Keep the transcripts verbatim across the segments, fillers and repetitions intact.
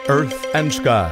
Earth and Sky.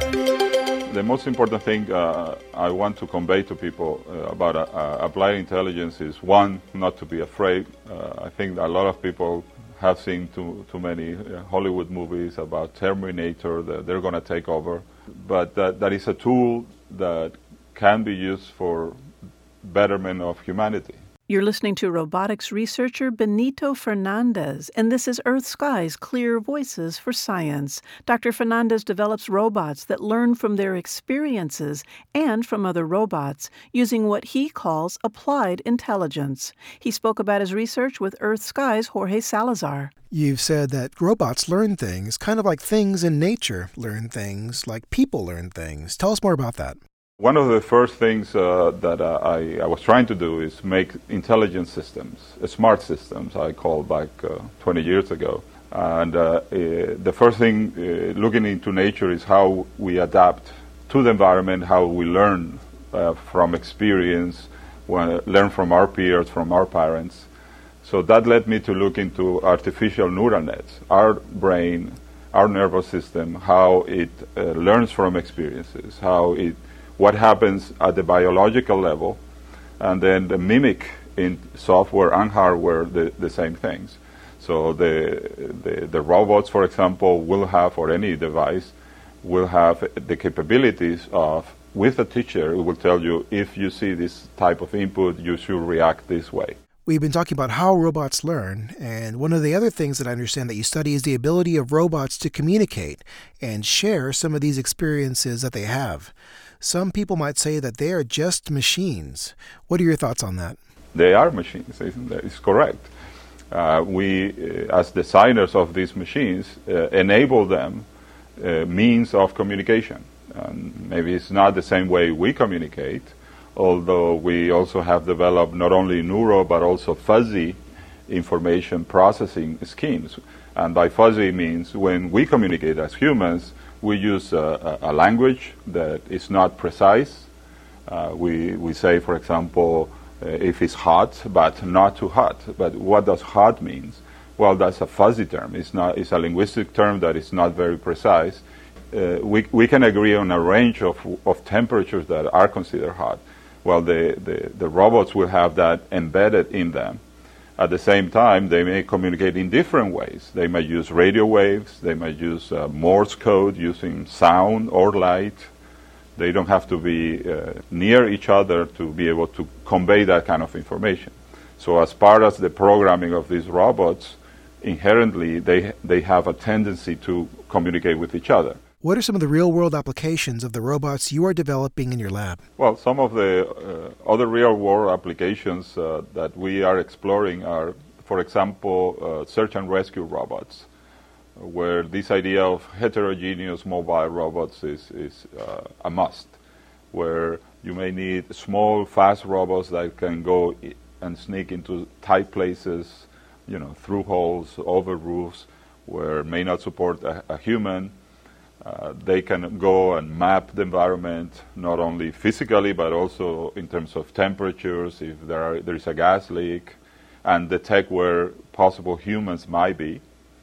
The most important thing uh, I want to convey to people uh, about uh, uh, applied intelligence is, one, not to be afraid. Uh, I think a lot of people have seen too, too many uh, Hollywood movies about Terminator, that they're going to take over. But that, that is a tool that can be used for betterment of humanity. You're listening to robotics researcher Benito Fernandez, and this is Earth Sky's Clear Voices for Science. Doctor Fernandez develops robots that learn from their experiences and from other robots using what he calls applied intelligence. He spoke about his research with Earth Sky's Jorge Salazar. You've said that robots learn things, kind of like things in nature learn things, like people learn things. Tell us more about that. One of the first things uh, that uh, I, I was trying to do is make intelligent systems, uh, smart systems, I called back uh, twenty years ago. And uh, uh, the first thing uh, looking into nature is how we adapt to the environment, how we learn uh, from experience, uh, learn from our peers, from our parents. So that led me to look into artificial neural nets, our brain, our nervous system, how it uh, learns from experiences, how it what happens at the biological level, and then the mimic in software and hardware the, the same things. So the, the the robots, for example, will have, or any device, will have the capabilities of, with a teacher, it will tell you, if you see this type of input, you should react this way. We've been talking about how robots learn, and one of the other things that I understand that you study is the ability of robots to communicate and share some of these experiences that they have. Some people might say that they are just machines. What are your thoughts on that? They are machines, isn't that? It's correct. Uh, we, uh, as designers of these machines, uh, enable them uh, means of communication. And maybe it's not the same way we communicate, although we also have developed not only neuro but also fuzzy information processing schemes. And by fuzzy means when we communicate as humans, we use a, a language that is not precise. Uh, we, we say, for example, uh, if it's hot, but not too hot. But what does hot mean? Well, that's a fuzzy term. It's not. It's a linguistic term that is not very precise. Uh, we, we can agree on a range of, of temperatures that are considered hot. Well, the, the, the robots will have that embedded in them. At the same time, they may communicate in different ways. They may use radio waves. They may use uh, Morse code using sound or light. They don't have to be uh, near each other to be able to convey that kind of information. So as part of the programming of these robots, inherently, they, they have a tendency to communicate with each other. What are some of the real-world applications of the robots you are developing in your lab? Well, some of the uh, other real-world applications uh, that we are exploring are, for example, uh, search and rescue robots, where this idea of heterogeneous mobile robots is, is uh, a must, where you may need small, fast robots that can go I- and sneak into tight places, you know, through holes, over roofs, where may not support a, a human. Uh, they can go and map the environment, not only physically, but also in terms of temperatures, if there, are, there is a gas leak, and detect where possible humans might be.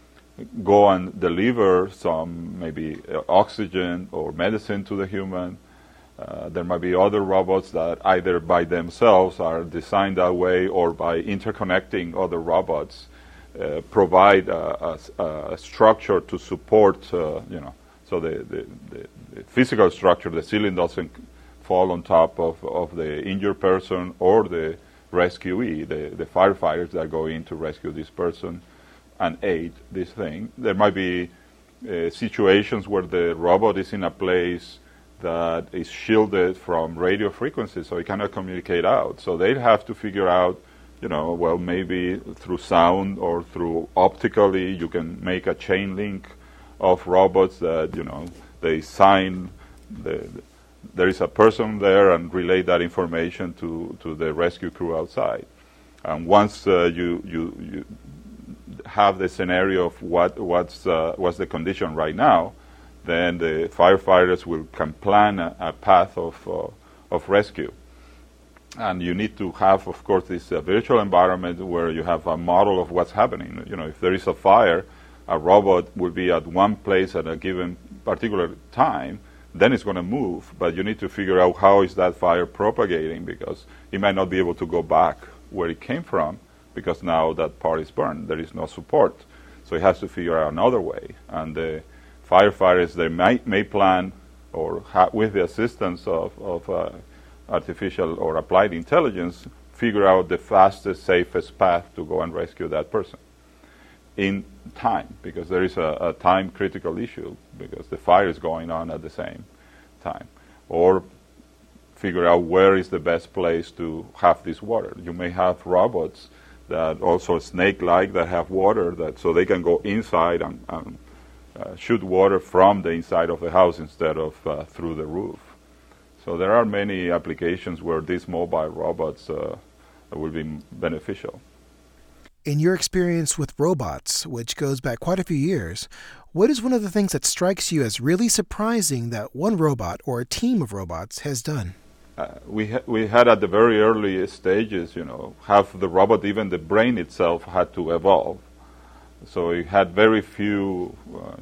Go and deliver some maybe uh, oxygen or medicine to the human. Uh, there might be other robots that either by themselves are designed that way, or by interconnecting other robots, uh, provide a, a, a structure to support, uh, you know, So the, the, the, the physical structure, the ceiling doesn't fall on top of, of the injured person or the rescuee, the, the firefighters that go in to rescue this person and aid this thing. There might be uh, situations where the robot is in a place that is shielded from radio frequencies, so it cannot communicate out. So they have to figure out, you know, well, maybe through sound or through optically, you can make a chain link of robots that, you know, they sign, the, the, there is a person there, and relay that information to, to the rescue crew outside. And once uh, you, you you have the scenario of what what's uh, what's the condition right now, then the firefighters will can plan a, a path of uh, of rescue. And you need to have, of course, this uh, virtual environment where you have a model of what's happening. You know, if there is a fire, a robot will be at one place at a given particular time, then it's going to move. But you need to figure out how is that fire propagating, because it might not be able to go back where it came from, because now that part is burned. There is no support. So it has to figure out another way. And the firefighters, they may, may plan, or ha- with the assistance of, of uh, artificial or applied intelligence, figure out the fastest, safest path to go and rescue that person in time, because there is a, a time critical issue, because the fire is going on at the same time. Or figure out where is the best place to have this water. You may have robots that also snake-like that have water, that so they can go inside and, and uh, shoot water from the inside of the house instead of uh, through the roof. So there are many applications where these mobile robots uh, will be beneficial. In your experience with robots, which goes back quite a few years, what is one of the things that strikes you as really surprising that one robot or a team of robots has done? Uh, we ha- we had at the very early stages, you know, have the robot, even the brain itself had to evolve. So it had very few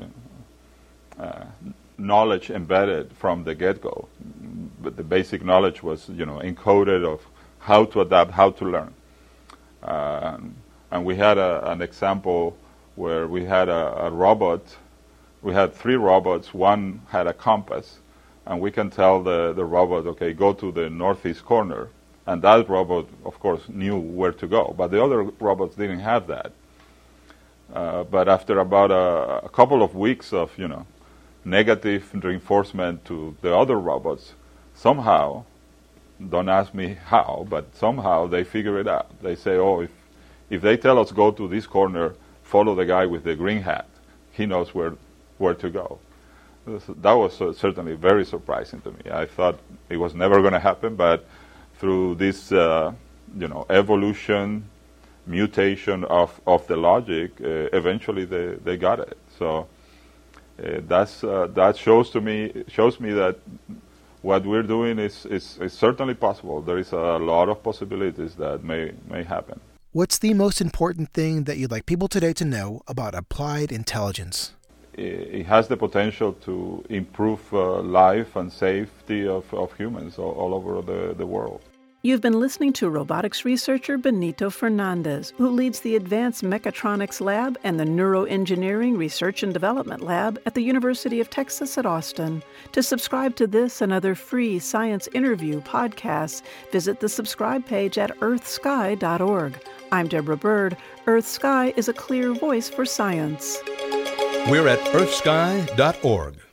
uh, uh, knowledge embedded from the get-go. But the basic knowledge was, you know, encoded of how to adapt, how to learn. Uh, and we had a, an example where we had a, a robot, we had three robots, one had a compass, and we can tell the, the robot, okay, go to the northeast corner. And that robot, of course, knew where to go. But the other robots didn't have that. Uh, but after about a, a couple of weeks of, you know, negative reinforcement to the other robots, somehow, don't ask me how, but somehow they figure it out. They say, oh, if, if they tell us go to this corner, follow the guy with the green hat. He knows where, where to go. That was uh, certainly very surprising to me. I thought it was never going to happen, but through this, uh, you know, evolution, mutation of, of the logic, uh, eventually they, they got it. So uh, that's uh, that shows to me shows me that what we're doing is, is, is certainly possible. There is a lot of possibilities that may may happen. What's the most important thing that you'd like people today to know about applied intelligence? It has the potential to improve uh, life and safety of, of humans all, all over the, the world. You've been listening to robotics researcher Benito Fernandez, who leads the Advanced Mechatronics Lab and the Neuroengineering Research and Development Lab at the University of Texas at Austin. To subscribe to this and other free science interview podcasts, visit the subscribe page at earth sky dot org. I'm Deborah Bird. Earth Sky is a clear voice for science. We're at earth sky dot org.